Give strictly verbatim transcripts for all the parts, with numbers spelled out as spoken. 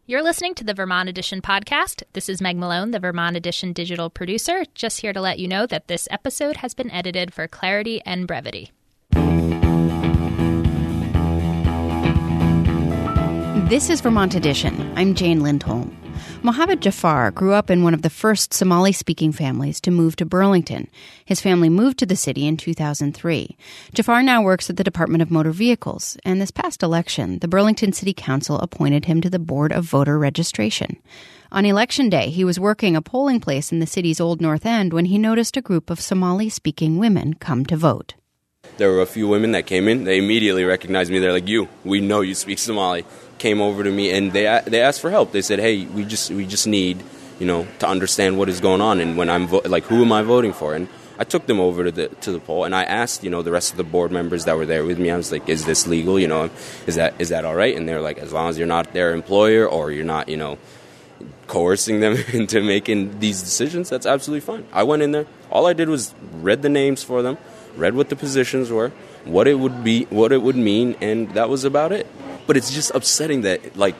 You're listening to the Vermont Edition podcast. This is Meg Malone, the Vermont Edition digital producer, just here to let you know that this episode has been edited for clarity and brevity. This is Vermont Edition. I'm Jane Lindholm. Mohammed Jafar grew up in one of the first Somali-speaking families to move to Burlington. His family moved to the city in two thousand three. Jafar now works at the Department of Motor Vehicles, and this past election, the Burlington City Council appointed him to the Board of Voter Registration. On Election Day, he was working a polling place in the city's Old North End when he noticed a group of Somali-speaking women come to vote. There were a few women that came in. They immediately recognized me. They're like, you, we know you speak Somali. Came over to me and they they asked for help. They said, hey, we just we just need, you know, to understand what is going on and when I'm vo- like, who am I voting for? And I took them over to the to the poll and I asked, you know, the rest of the board members that were there with me. I was like, is this legal? You know, is that is that all right? And they're like, as long as you're not their employer or you're not, you know, coercing them into making these decisions, that's absolutely fine. I went in there. All I did was read the names for them, read what the positions were, what it would be, what it would mean, and that was about it. But it's just upsetting that, like,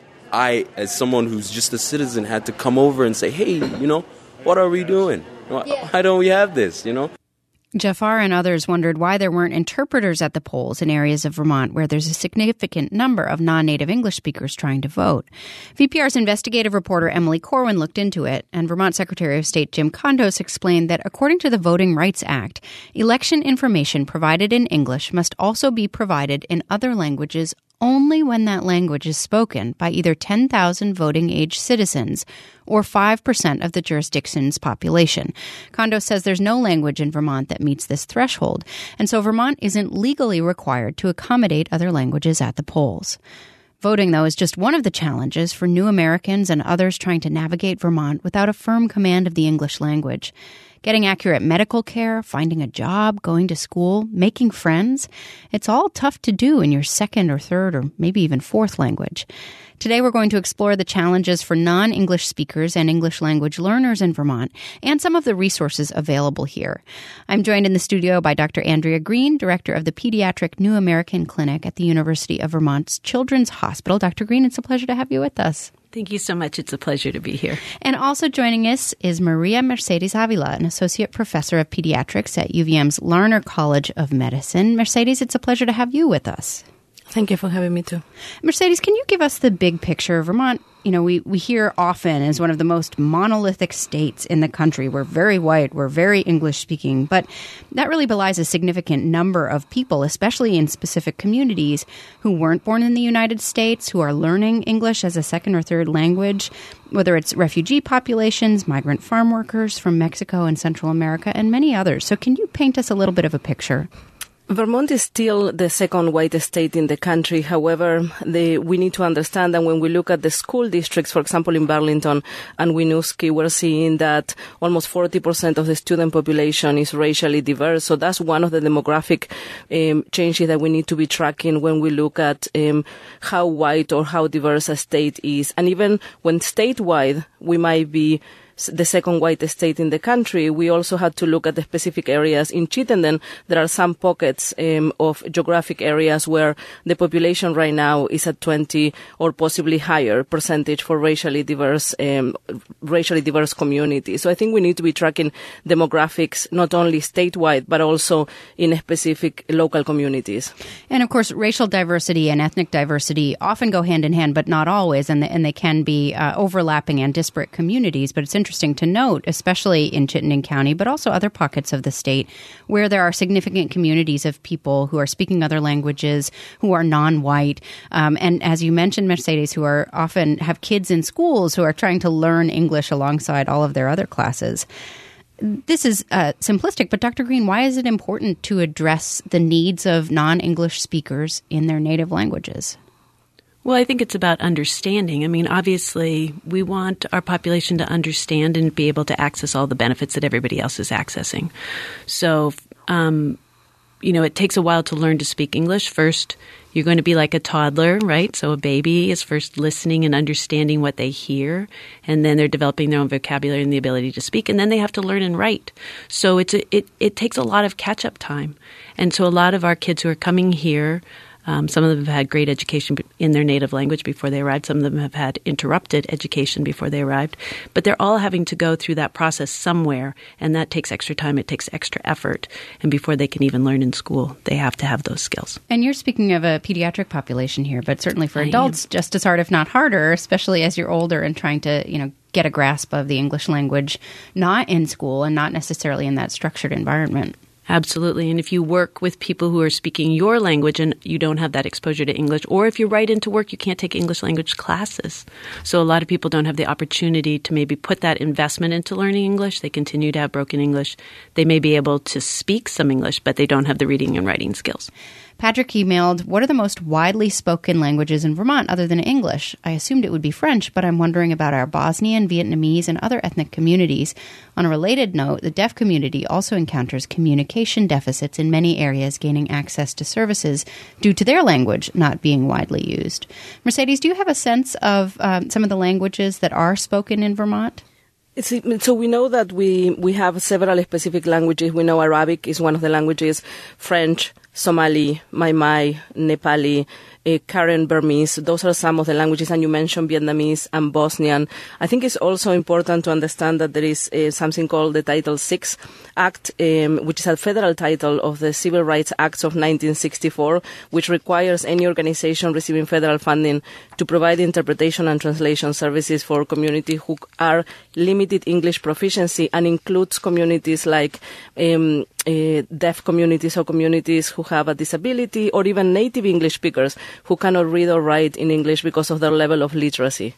I, as someone who's just a citizen, had to come over and say, hey, you know, what are we doing? Why, yeah. why don't we have this, you know? Jafar and others wondered why there weren't interpreters at the polls in areas of Vermont where there's a significant number of non-native English speakers trying to vote. V P R's investigative reporter Emily Corwin looked into it, and Vermont Secretary of State Jim Kondos explained that according to the Voting Rights Act, election information provided in English must also be provided in other languages only when that language is spoken by either ten thousand voting-age citizens or five percent of the jurisdiction's population. Kondos says there's no language in Vermont that meets this threshold, and so Vermont isn't legally required to accommodate other languages at the polls. Voting, though, is just one of the challenges for new Americans and others trying to navigate Vermont without a firm command of the English language. Getting accurate medical care, finding a job, going to school, making friends, it's all tough to do in your second or third or maybe even fourth language. Today we're going to explore the challenges for non-English speakers and English language learners in Vermont and some of the resources available here. I'm joined in the studio by Doctor Andrea Green, director of the Pediatric New American Clinic at the University of Vermont's Children's Hospital. Doctor Green, it's a pleasure to have you with us. Thank you so much. It's a pleasure to be here. And also joining us is Maria Mercedes Avila, an associate professor of pediatrics at U V M's Larner College of Medicine. Mercedes, it's a pleasure to have you with us. Thank you for having me too. Mercedes, can you give us the big picture? Vermont, you know, we, we hear often as one of the most monolithic states in the country. We're very white, we're very English speaking, but that really belies a significant number of people, especially in specific communities, who weren't born in the United States, who are learning English as a second or third language, whether it's refugee populations, migrant farm workers from Mexico and Central America, and many others. So can you paint us a little bit of a picture? Vermont is still the second whitest state in the country. However, the, we need to understand that when we look at the school districts, for example, in Burlington and Winooski, we're seeing that almost forty percent of the student population is racially diverse. So that's one of the demographic um, changes that we need to be tracking when we look at um, how white or how diverse a state is. And even when statewide, we might be the second whitest state in the country, we also had to look at the specific areas. In Chittenden, there are some pockets um, of geographic areas where the population right now is at twenty or possibly higher percentage for racially diverse, um, racially diverse communities. So I think we need to be tracking demographics not only statewide, but also in specific local communities. And of course, racial diversity and ethnic diversity often go hand in hand, but not always, and, the, and they can be uh, overlapping and disparate communities. But it's interesting Interesting to note, especially in Chittenden County, but also other pockets of the state where there are significant communities of people who are speaking other languages, who are non-white, um, and as you mentioned, Mercedes, who are often have kids in schools who are trying to learn English alongside all of their other classes. This is uh, simplistic, but Doctor Green, why is it important to address the needs of non-English speakers in their native languages? Well, I think it's about understanding. I mean, obviously, we want our population to understand and be able to access all the benefits that everybody else is accessing. So, um, you know, it takes a while to learn to speak English. First, you're going to be like a toddler, right? So a baby is first listening and understanding what they hear, and then they're developing their own vocabulary and the ability to speak, and then they have to learn and write. So it's a, it, it takes a lot of catch-up time. And so a lot of our kids who are coming here Um, some of them have had great education in their native language before they arrived. Some of them have had interrupted education before they arrived. But they're all having to go through that process somewhere, and that takes extra time. It takes extra effort. And before they can even learn in school, they have to have those skills. And you're speaking of a pediatric population here, but certainly for I adults, am. just as hard, if not harder, especially as you're older and trying to, you know, get a grasp of the English language, not in school and not necessarily in that structured environment. Absolutely. And if you work with people who are speaking your language and you don't have that exposure to English, or if you're right into work, you can't take English language classes. So a lot of people don't have the opportunity to maybe put that investment into learning English. They continue to have broken English. They may be able to speak some English, but they don't have the reading and writing skills. Patrick emailed, what are the most widely spoken languages in Vermont other than English? I assumed it would be French, but I'm wondering about our Bosnian, Vietnamese, and other ethnic communities. On a related note, the deaf community also encounters communication deficits in many areas, gaining access to services due to their language not being widely used. Mercedes, do you have a sense of um, some of the languages that are spoken in Vermont? It's, so we know that we, we have several specific languages. We know Arabic is one of the languages, French, Somali, Mai Mai, Nepali, uh, Karen, Burmese. Those are some of the languages. And you mentioned Vietnamese and Bosnian. I think it's also important to understand that there is uh, something called the Title six Act, um, which is a federal title of the Civil Rights Acts of nineteen sixty-four, which requires any organization receiving federal funding to provide interpretation and translation services for communities who are limited English proficiency, and includes communities like um, uh, deaf communities or communities who have a disability, or even native English speakers who cannot read or write in English because of their level of literacy.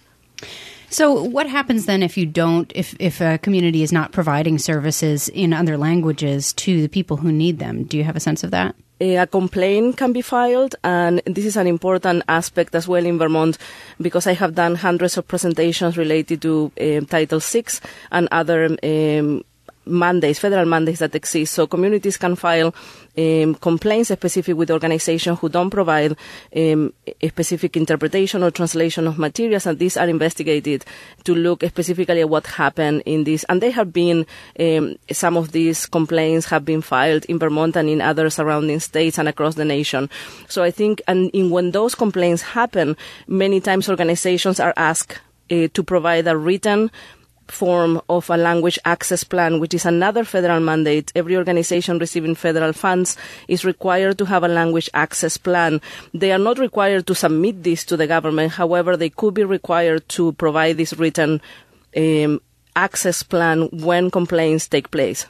So what happens then if you don't, if, if a community is not providing services in other languages to the people who need them? Do you have a sense of that? A complaint can be filed, and this is an important aspect as well in Vermont, because I have done hundreds of presentations related to um, Title six and other um, mandates, federal mandates that exist. So communities can file um, complaints specific with organizations who don't provide um, a specific interpretation or translation of materials, and these are investigated to look specifically at what happened in this. And they have been, um, some of these complaints have been filed in Vermont and in other surrounding states and across the nation. So I think, and in, when those complaints happen, many times organizations are asked uh, to provide a written form of a language access plan, which is another federal mandate. Every organization receiving federal funds is required to have a language access plan. They are not required to submit this to the government. However, they could be required to provide this written um, access plan when complaints take place.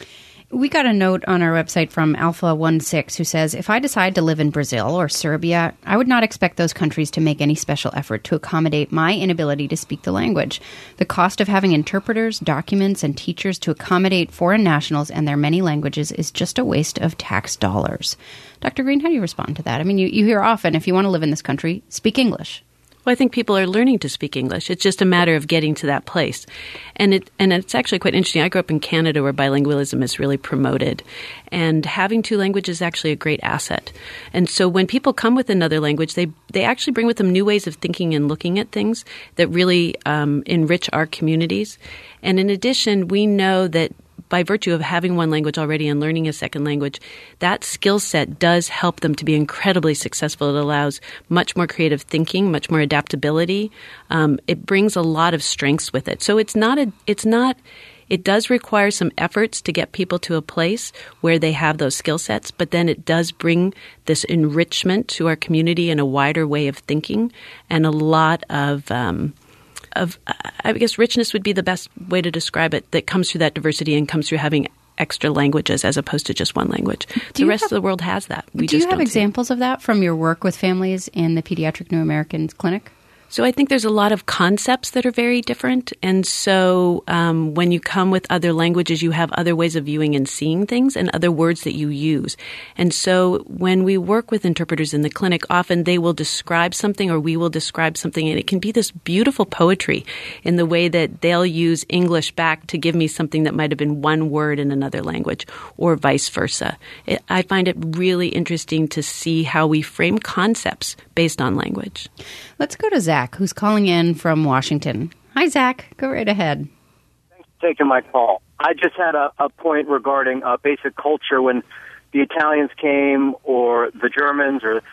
We got a note on our website from Alpha sixteen who says, if I decide to live in Brazil or Serbia, I would not expect those countries to make any special effort to accommodate my inability to speak the language. The cost of having interpreters, documents, and teachers to accommodate foreign nationals and their many languages is just a waste of tax dollars. Doctor Green, how do you respond to that? I mean, you, you hear often, if you want to live in this country, speak English. Well, I think people are learning to speak English. It's just a matter of getting to that place. And it and it's actually quite interesting. I grew up in Canada where bilingualism is really promoted. And having two languages is actually a great asset. And so when people come with another language, they, they actually bring with them new ways of thinking and looking at things that really um, enrich our communities. And in addition, we know that by virtue of having one language already and learning a second language, that skill set does help them to be incredibly successful. It allows much more creative thinking, much more adaptability. Um, it brings a lot of strengths with it. So it's not a, it's not, it does require some efforts to get people to a place where they have those skill sets, but then it does bring this enrichment to our community and a wider way of thinking and a lot of, um, Of, I guess richness would be the best way to describe it, that comes through that diversity and comes through having extra languages as opposed to just one language. The rest have, of the world has that. We do just you have don't examples of that from your work with families in the Pediatric New Americans Clinic? So I think there's a lot of concepts that are very different. And so um, when you come with other languages, you have other ways of viewing and seeing things and other words that you use. And so when we work with interpreters in the clinic, often they will describe something or we will describe something. And it can be this beautiful poetry in the way that they'll use English back to give me something that might have been one word in another language or vice versa. It, I find it really interesting to see how we frame concepts based on language. Let's go to Zach, who's calling in from Washington. Hi, Zach. Go right ahead. Thanks for taking my call. I just had a, a point regarding uh, basic culture. When the Italians came or the Germans or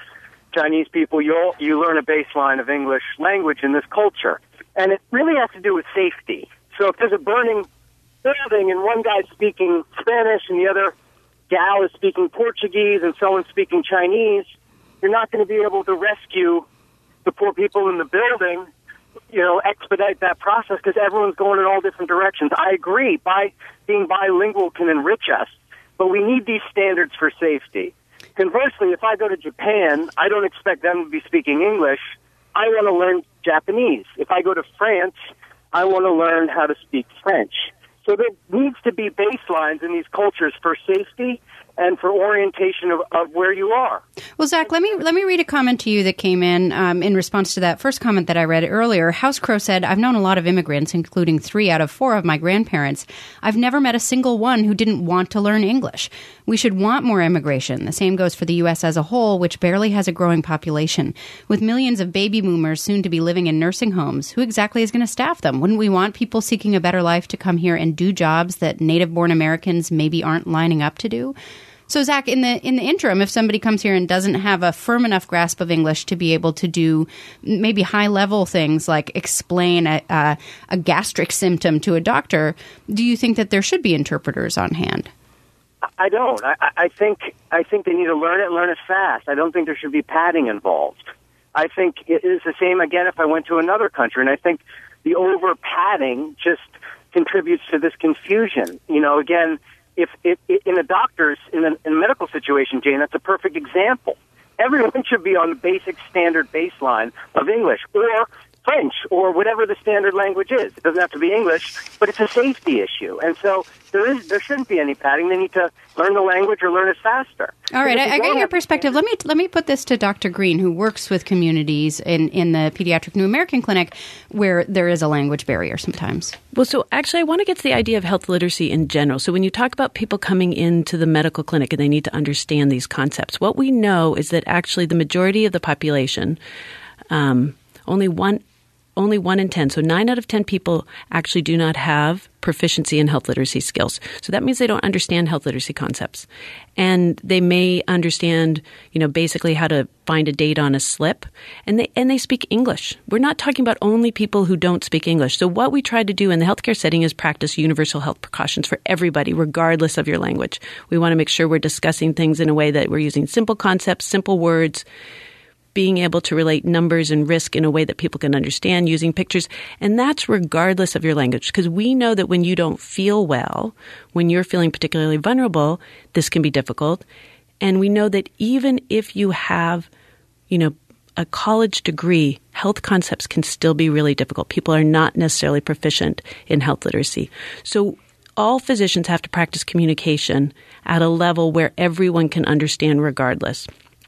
Chinese people, you you learn a baseline of English language in this culture. And it really has to do with safety. So if there's a burning building and one guy's speaking Spanish and the other gal is speaking Portuguese and someone's speaking Chinese, you're not going to be able to rescue the poor people in the building, you know, expedite that process because everyone's going in all different directions. I agree. By being bilingual can enrich us, but we need these standards for safety. Conversely, if I go to Japan, I don't expect them to be speaking English. I want to learn Japanese. If I go to France, I want to learn how to speak French. So there needs to be baselines in these cultures for safety and for orientation of, of where you are. Well, Zach, let me let me read a comment to you that came in um, in response to that first comment that I read earlier. House Crow said, I've known a lot of immigrants, including three out of four of my grandparents. I've never met a single one who didn't want to learn English. We should want more immigration. The same goes for the U S as a whole, which barely has a growing population. With millions of baby boomers soon to be living in nursing homes, who exactly is going to staff them? Wouldn't we want people seeking a better life to come here and do jobs that native-born Americans maybe aren't lining up to do? So, Zach, in the in the interim, if somebody comes here and doesn't have a firm enough grasp of English to be able to do maybe high-level things like explain a, a, a gastric symptom to a doctor, do you think that there should be interpreters on hand? I don't. I, I think I think they need to learn it and learn it fast. I don't think there should be padding involved. I think it is the same, again, if I went to another country, and I think the over-padding just contributes to this confusion. You know, again, If, if, if in a doctor's, in a, in a medical situation, Jane, that's a perfect example. Everyone should be on the basic standard baseline of English or French or whatever the standard language is. It doesn't have to be English, but it's a safety issue. And so there is there shouldn't be any padding. They need to learn the language or learn it faster. All right, I, I get your perspective. Let me let me put this to Doctor Green, who works with communities in, in the Pediatric New American Clinic, where there is a language barrier sometimes. Well, so actually I want to get to the idea of health literacy in general. So when you talk about people coming into the medical clinic and they need to understand these concepts, what we know is that actually the majority of the population, um, only one Only one in ten, so nine out of ten people actually do not have proficiency in health literacy skills. So that means they don't understand health literacy concepts. And they may understand, you know, basically how to find a date on a slip. And they and they speak English. We're not talking about only people who don't speak English. So what we try to do in the healthcare setting is practice universal health precautions for everybody, regardless of your language. We want to make sure we're discussing things in a way that we're using simple concepts, simple words, being able to relate numbers and risk in a way that people can understand, using pictures. And that's regardless of your language, because we know that when you don't feel well, when you're feeling particularly vulnerable, this can be difficult. And we know that even if you have, you know, a college degree, health concepts can still be really difficult. People are not necessarily proficient in health literacy. So all physicians have to practice communication at a level where everyone can understand regardless.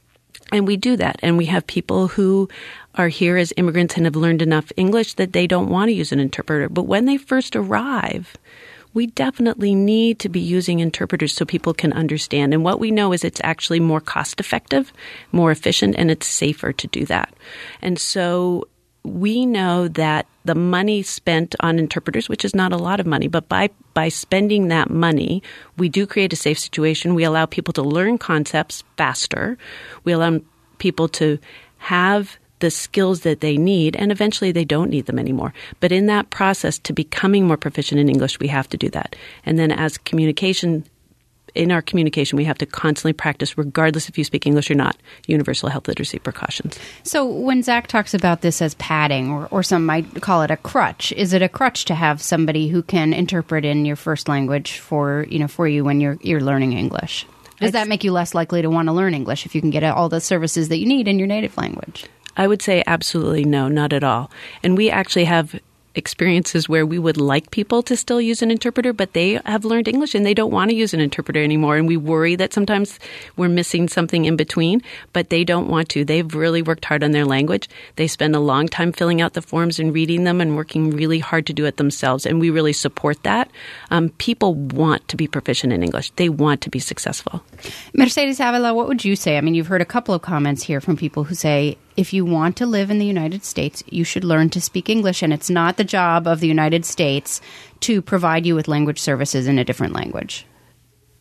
And we do that. And we have people who are here as immigrants and have learned enough English that they don't want to use an interpreter. But when they first arrive, we definitely need to be using interpreters so people can understand. And what we know is it's actually more cost effective, more efficient, and it's safer to do that. And so we know that the money spent on interpreters, which is not a lot of money, but by by spending that money, we do create a safe situation. We allow people to learn concepts faster. We allow people to have the skills that they need, and eventually they don't need them anymore. But in that process, to becoming more proficient in English, we have to do that. And then as communication in our communication, we have to constantly practice, regardless if you speak English or not, universal health literacy precautions. So when Zach talks about this as padding, or, or some might call it a crutch, is it a crutch to have somebody who can interpret in your first language for, you know, for you when you're you're learning English? Does that make you less likely to want to learn English if you can get all the services that you need in your native language? I would say absolutely no, not at all. And we actually have experiences where we would like people to still use an interpreter, but they have learned English and they don't want to use an interpreter anymore. And we worry that sometimes we're missing something in between, but they don't want to. They've really worked hard on their language. They spend a long time filling out the forms and reading them and working really hard to do it themselves. And we really support that. Um, people want to be proficient in English. They want to be successful. Mercedes Avila, what would you say? I mean, you've heard a couple of comments here from people who say, if you want to live in the United States, you should learn to speak English, and it's not the job of the United States to provide you with language services in a different language.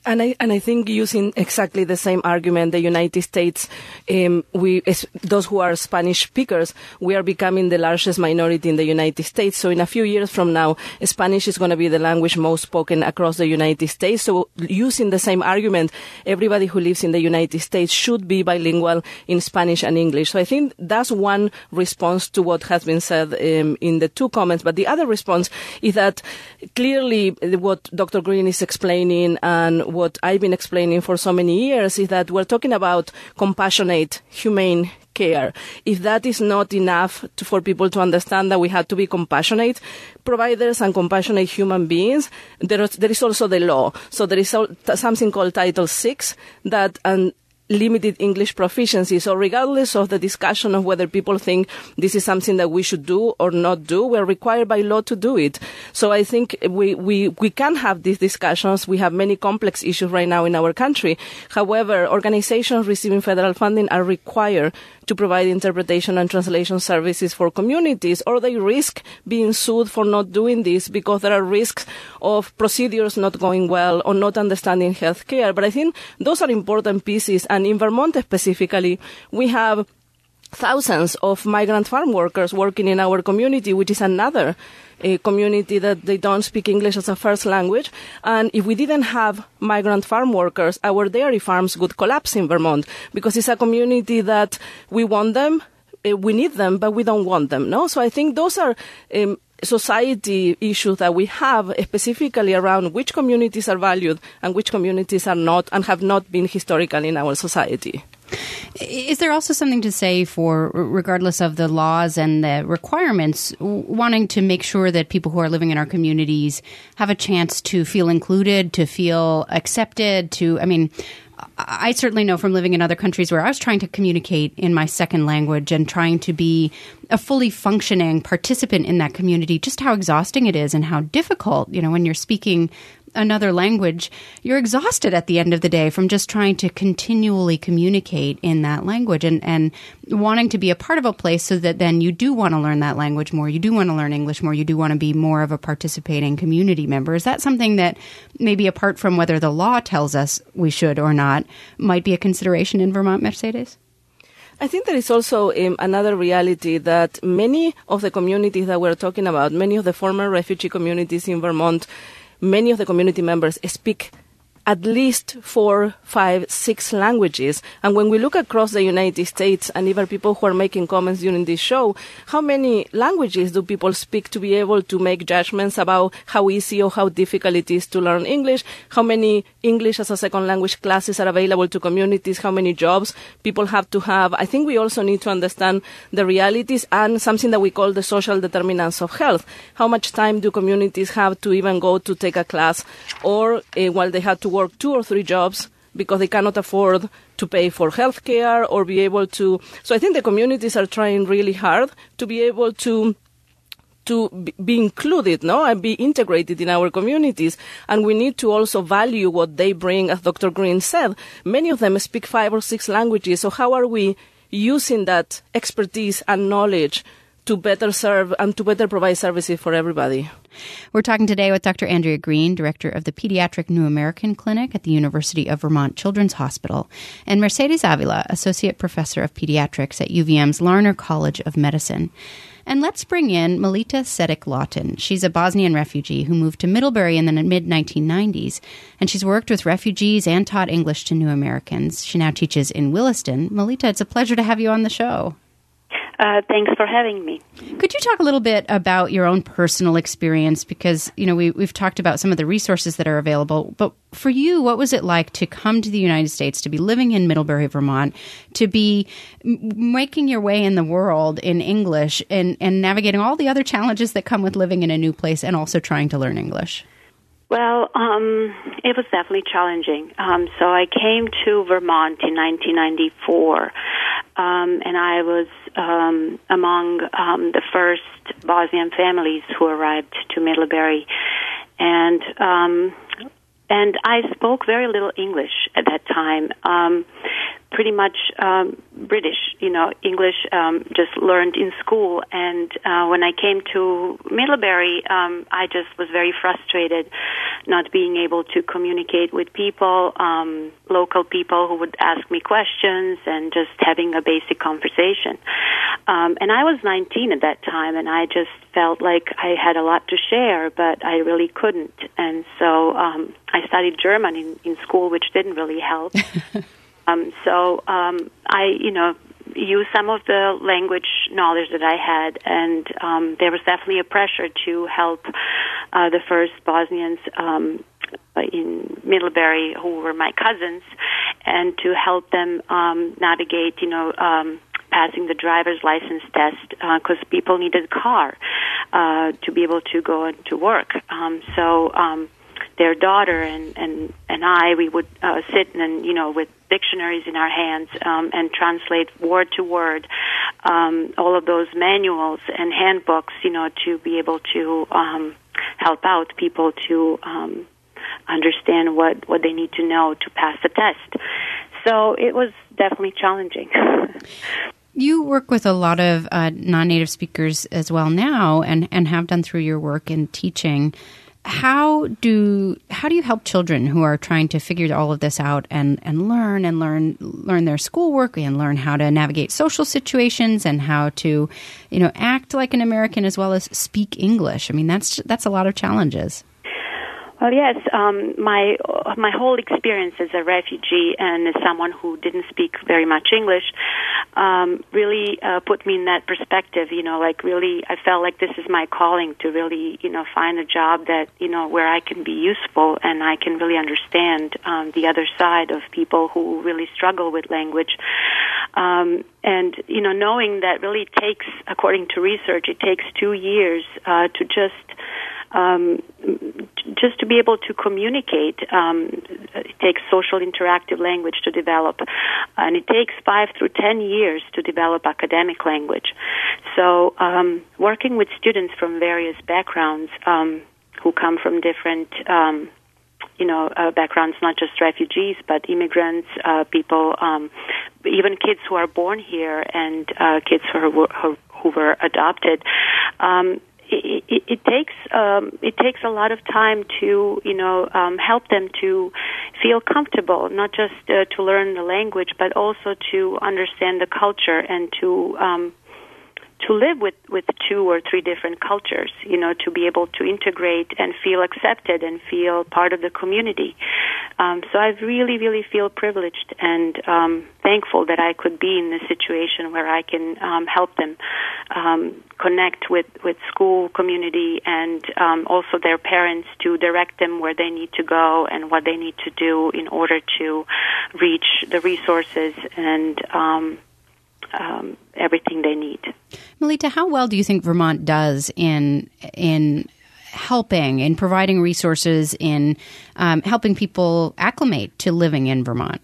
And I and I think using exactly the same argument, the United States, um, we as those who are Spanish speakers, we are becoming the largest minority in the United States. So in a few years from now, Spanish is going to be the language most spoken across the United States. So using the same argument, everybody who lives in the United States should be bilingual in Spanish and English. So I think that's one response to what has been said um, in the two comments. But the other response is that clearly what Doctor Green is explaining and what I've been explaining for so many years is that we're talking about compassionate, humane care. If that is not enough to, for people to understand that we have to be compassionate providers and compassionate human beings, there is, there is also the law. So there is something called Title six that and limited English proficiency. So regardless of the discussion of whether people think this is something that we should do or not do, we're required by law to do it. So I think we, we, we can have these discussions. We have many complex issues right now in our country. However, organizations receiving federal funding are required to provide interpretation and translation services for communities, or they risk being sued for not doing this because there are risks of procedures not going well or not understanding health care. But I think those are important pieces. And in Vermont specifically, we have thousands of migrant farm workers working in our community, which is another a community that they don't speak English as a first language. And if we didn't have migrant farm workers, our dairy farms would collapse in Vermont because it's a community that we want them, we need them, but we don't want them. No, so I think those are um, society issues that we have specifically around which communities are valued and which communities are not and have not been historically in our society. Is there also something to say for, regardless of the laws and the requirements, wanting to make sure that people who are living in our communities have a chance to feel included, to feel accepted, to, I mean, I certainly know from living in other countries where I was trying to communicate in my second language and trying to be a fully functioning participant in that community, just how exhausting it is and how difficult, you know, when you're speaking another language, you're exhausted at the end of the day from just trying to continually communicate in that language and, and wanting to be a part of a place so that then you do want to learn that language more, you do want to learn English more, you do want to be more of a participating community member. Is that something that maybe apart from whether the law tells us we should or not, might be a consideration in Vermont, Mercedes? I think there is also um, another reality that many of the communities that we're talking about, many of the former refugee communities in Vermont, many of the community members speak at least four, five, six languages. And when we look across the United States, and even people who are making comments during this show, how many languages do people speak to be able to make judgments about how easy or how difficult it is to learn English? How many English as a second language classes are available to communities? How many jobs people have to have? I think we also need to understand the realities and something that we call the social determinants of health. How much time do communities have to even go to take a class, or uh, while they have to work two or three jobs because they cannot afford to pay for health care or be able to. So I think the communities are trying really hard to be able to to be included, no, and be integrated in our communities. And we need to also value what they bring, as Doctor Green said. Many of them speak five or six languages. So how are we using that expertise and knowledge to better serve and to better provide services for everybody? We're talking today with Doctor Andrea Green, director of the Pediatric New American Clinic at the University of Vermont Children's Hospital, and Mercedes Avila, associate professor of pediatrics at U V M's Larner College of Medicine. And let's bring in Melita Sedic-Lawton. She's a Bosnian refugee who moved to Middlebury in the mid nineteen nineties, and she's worked with refugees and taught English to new Americans. She now teaches in Williston. Melita, it's a pleasure to have you on the show. Uh, thanks for having me. Could you talk a little bit about your own personal experience? Because, you know, we, we've talked about some of the resources that are available, but for you, what was it like to come to the United States, to be living in Middlebury, Vermont, to be making your way in the world in English and, and navigating all the other challenges that come with living in a new place and also trying to learn English? Well, um, it was definitely challenging. Um, so I came to Vermont in nineteen ninety-four, um, and I was um, among um, the first Bosnian families who arrived to Middlebury, and um, and I spoke very little English at that time. Um, pretty much um, British, you know, English um, just learned in school. And uh, when I came to Middlebury, um, I just was very frustrated not being able to communicate with people, um, local people who would ask me questions and just having a basic conversation. Um, and I was nineteen at that time, and I just felt like I had a lot to share, but I really couldn't. And so um, I studied German in, in school, which didn't really help. Um, so um, I, you know, used some of the language knowledge that I had, and um, there was definitely a pressure to help uh, the first Bosnians um, in Middlebury, who were my cousins, and to help them um, navigate, you know, um, passing the driver's license test, because uh, people needed a car uh, to be able to go to work. Um, so um, their daughter and, and, and I, we would uh, sit and, you know, with dictionaries in our hands um, and translate word to word um, all of those manuals and handbooks, you know, to be able to um, help out people to um, understand what, what they need to know to pass the test. So it was definitely challenging. You work with a lot of uh, non-native speakers as well now, and, and have done through your work in teaching. How do how do you help children who are trying to figure all of this out and, and learn and learn learn their schoolwork and learn how to navigate social situations and how to, you know, act like an American as well as speak English? I mean, that's that's a lot of challenges. Well, yes. Um, my my whole experience as a refugee and as someone who didn't speak very much English um, really uh, put me in that perspective. You know, like really, I felt like this is my calling to really, you know, find a job that, you know, where I can be useful and I can really understand um, the other side of people who really struggle with language. Um, and, you know, knowing that really takes, according to research, it takes two years uh, to just Um, just to be able to communicate. Um, it takes social interactive language to develop, and it takes five through ten years to develop academic language. So um, working with students from various backgrounds um, who come from different um, you know, uh, backgrounds, not just refugees, but immigrants, uh, people, um, even kids who are born here and uh, kids who were, who, who were adopted. Um, It, it, it takes um, it takes a lot of time to you know um, help them to feel comfortable, not just uh, to learn the language, but also to understand the culture and to um, to live with, with two or three different cultures. You know, to be able to integrate and feel accepted and feel part of the community. Um, so I really, really feel privileged and um, thankful that I could be in this situation where I can um, help them um, connect with, with school community and um, also their parents to direct them where they need to go and what they need to do in order to reach the resources and um, um, everything they need. Melita, how well do you think Vermont does in in helping, in providing resources, in um, helping people acclimate to living in Vermont?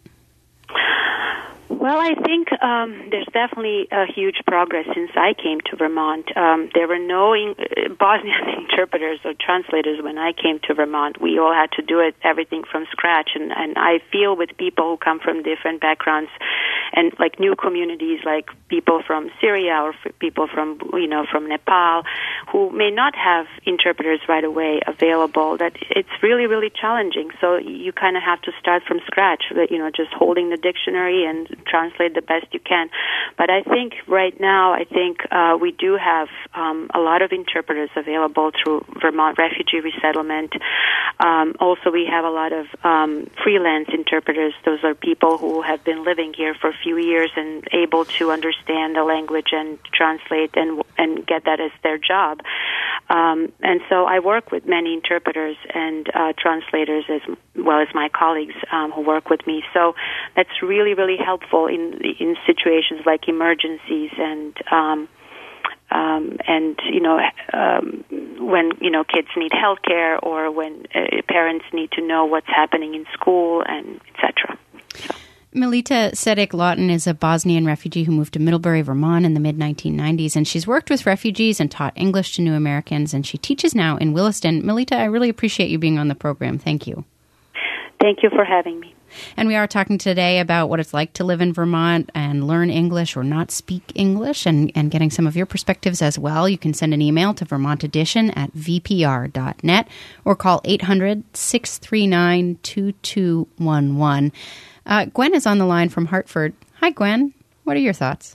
Well, I think um, there's definitely a huge progress since I came to Vermont. Um, there were no in- Bosnian interpreters or translators when I came to Vermont. We all had to do it, everything from scratch. And, and I feel with people who come from different backgrounds and like new communities, like people from Syria or f- people from, you know, from Nepal, who may not have interpreters right away available, that it's really, really challenging. So you kind of have to start from scratch, you know, just holding the dictionary and translate the best you can. But I think right now, I think uh, we do have um, a lot of interpreters available through Vermont Refugee Resettlement. Um, also, we have a lot of um, freelance interpreters. Those are people who have been living here for a few years and able to understand the language and translate and and get that as their job. Um, and so I work with many interpreters and uh, translators as well as my colleagues um, who work with me. So that's really, really helpful in in situations like emergencies and um, um, and you know um, when you know kids need health care or when uh, parents need to know what's happening in school and et cetera. So. Melita Sedic-Lawton is a Bosnian refugee who moved to Middlebury, Vermont in the mid nineteen nineties, and she's worked with refugees and taught English to new Americans, and she teaches now in Williston. Melita, I really appreciate you being on the program. Thank you. Thank you for having me. And we are talking today about what it's like to live in Vermont and learn English or not speak English, and, and getting some of your perspectives as well. You can send an email to vermont edition at v p r dot net or call eight hundred, six three nine, two two one one. Uh, Gwen is on the line from Hartford. Hi, Gwen. What are your thoughts?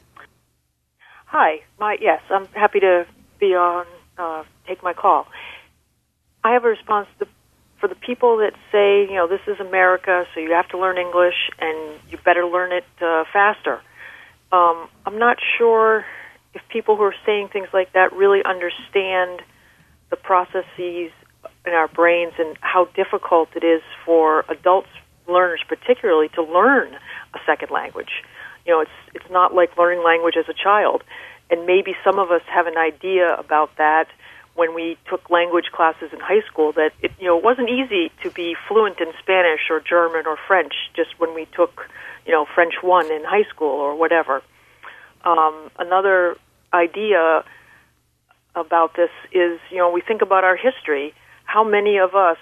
Hi. My yes, I'm happy to be on, uh, take my call. I have a response to for the people that say, you know, this is America, so you have to learn English, and you better learn it uh, faster. Um, I'm not sure if people who are saying things like that really understand the processes in our brains and how difficult it is for adults, learners particularly, to learn a second language. You know, it's it's not like learning language as a child, and maybe some of us have an idea about that when we took language classes in high school, that it, you know, it wasn't easy to be fluent in Spanish or German or French just when we took, you know, French one in high school or whatever. Um, another idea about this is, you know, we think about our history. How many of us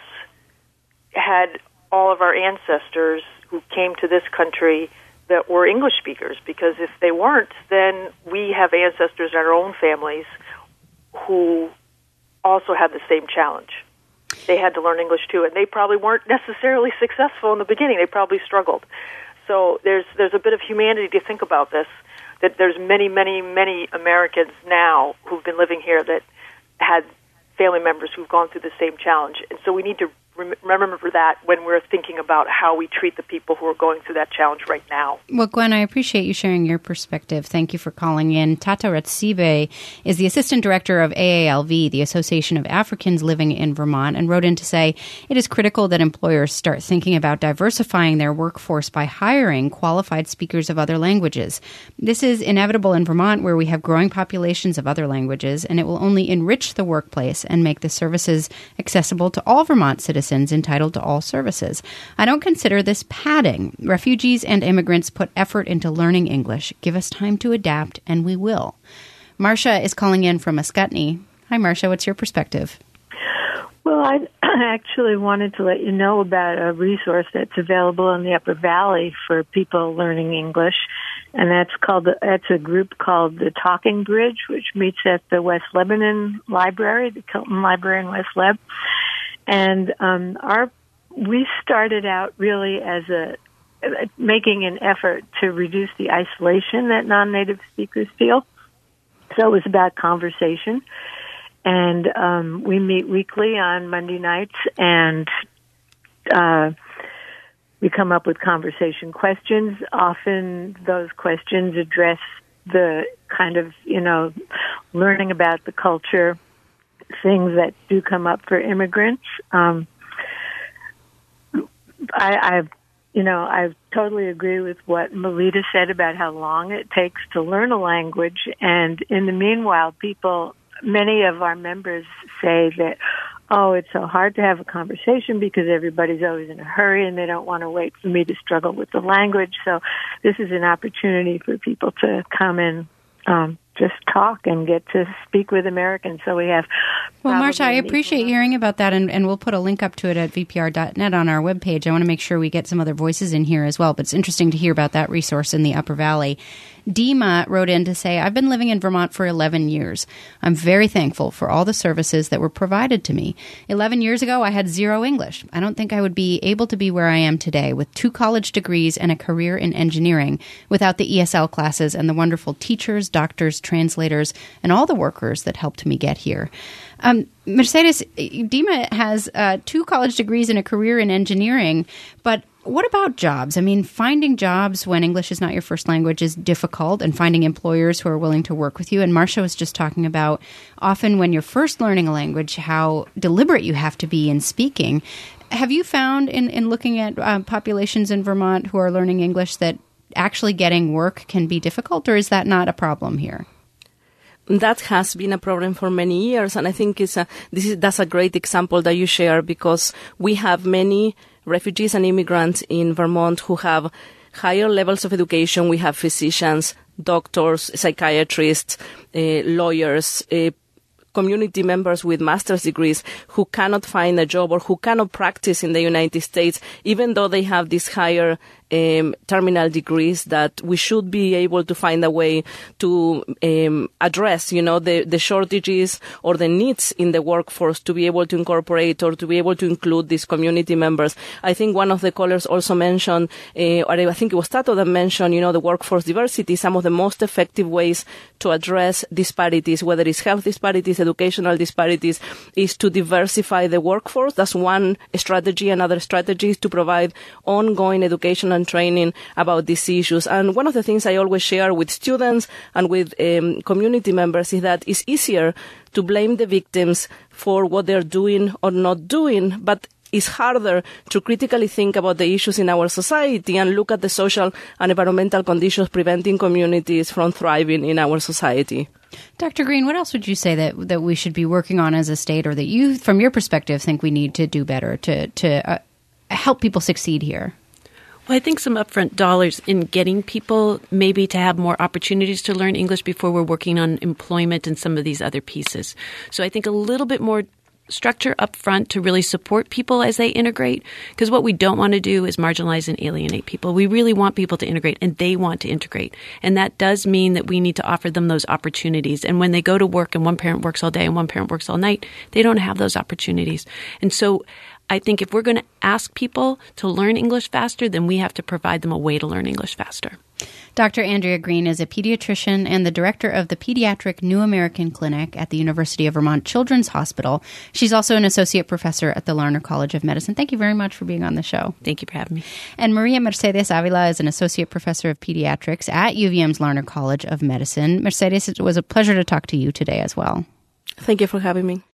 had all of our ancestors who came to this country that were English speakers? Because if they weren't, then we have ancestors in our own families who also had the same challenge. They had to learn English too, and they probably weren't necessarily successful in the beginning. They probably struggled. So there's there's a bit of humanity to think about this, that there's many, many, many Americans now who've been living here that had family members who've gone through the same challenge. And so we need to rem- remember that when we're thinking about how we treat the people who are going through that challenge right now. Well, Gwen, I appreciate you sharing your perspective. Thank you for calling in. Tata Ratsibe is the Assistant Director of A A L V, the Association of Africans Living in Vermont, and wrote in to say it is critical that employers start thinking about diversifying their workforce by hiring qualified speakers of other languages. This is inevitable in Vermont, where we have growing populations of other languages, and it will only enrich the workplace and make the services accessible to all Vermont citizens entitled to all services. I don't consider this padding. Refugees and immigrants put effort into learning English. Give us time to adapt, and we will. Marcia is calling in from Ascutney. Hi, Marcia. What's your perspective? Well, I actually wanted to let you know about a resource that's available in the Upper Valley for people learning English, and that's called that's a group called the Talking Bridge, which meets at the West Lebanon Library, the Kilton Library in West Leb. And um, our we started out really as a making an effort to reduce the isolation that non-native speakers feel. So it was about conversation. And um, we meet weekly on Monday nights, and uh, we come up with conversation questions. Often those questions address the kind of, you know, learning about the culture, things that do come up for immigrants. Um, I, I've, you know, I totally agree with what Melita said about how long it takes to learn a language. And in the meanwhile, people... Many of our members say that, oh, it's so hard to have a conversation because everybody's always in a hurry and they don't want to wait for me to struggle with the language. So this is an opportunity for people to come and um, just talk and get to speak with Americans. So we have... Well, Marcia, I appreciate hearing about that, and, and we'll put a link up to it at v p r dot net on our webpage. I want to make sure we get some other voices in here as well, but it's interesting to hear about that resource in the Upper Valley. Dima wrote in to say, I've been living in Vermont for eleven years. I'm very thankful for all the services that were provided to me. eleven years ago, I had zero English. I don't think I would be able to be where I am today with two college degrees and a career in engineering without the E S L classes and the wonderful teachers, doctors, translators, and all the workers that helped me get here. Um, Mercedes, Dima has uh, two college degrees and a career in engineering, but what about jobs? I mean, finding jobs when English is not your first language is difficult, and finding employers who are willing to work with you. And Marcia was just talking about often when you're first learning a language, how deliberate you have to be in speaking. Have you found in, in looking at uh, populations in Vermont who are learning English that actually getting work can be difficult, or is that not a problem here? That has been a problem for many years, and I think it's a, this is that's a great example that you share, because we have many refugees and immigrants in Vermont who have higher levels of education. We have physicians, doctors, psychiatrists, uh, lawyers, uh, community members with master's degrees who cannot find a job or who cannot practice in the United States, even though they have these higher um, terminal degrees, that we should be able to find a way to um, address, you know, the, the shortages or the needs in the workforce to be able to incorporate or to be able to include these community members. I think one of the callers also mentioned, uh, or I think it was Tato that mentioned, you know, the workforce diversity, some of the most effective ways to address disparities, whether it's health disparities, educational disparities, is to diversify the workforce. That's one strategy. Another strategy is to provide ongoing education and training about these issues. And one of the things I always share with students and with um, community members is that it's easier to blame the victims for what they're doing or not doing, but it's harder to critically think about the issues in our society and look at the social and environmental conditions preventing communities from thriving in our society. Doctor Green, what else would you say that that we should be working on as a state, or that you, from your perspective, think we need to do better to, to uh, help people succeed here? Well, I think some upfront dollars in getting people maybe to have more opportunities to learn English before we're working on employment and some of these other pieces. So I think a little bit more structure up front to really support people as they integrate, because what we don't want to do is marginalize and alienate people. We really want people to integrate, and they want to integrate. And that does mean that we need to offer them those opportunities. And when they go to work and one parent works all day and one parent works all night, they don't have those opportunities. And so I think if we're going to ask people to learn English faster, then we have to provide them a way to learn English faster. Doctor Andrea Green is a pediatrician and the director of the Pediatric New American Clinic at the University of Vermont Children's Hospital. She's also an associate professor at the Larner College of Medicine. Thank you very much for being on the show. Thank you for having me. And Maria Mercedes Avila is an associate professor of pediatrics at U V M's Larner College of Medicine. Mercedes, it was a pleasure to talk to you today as well. Thank you for having me.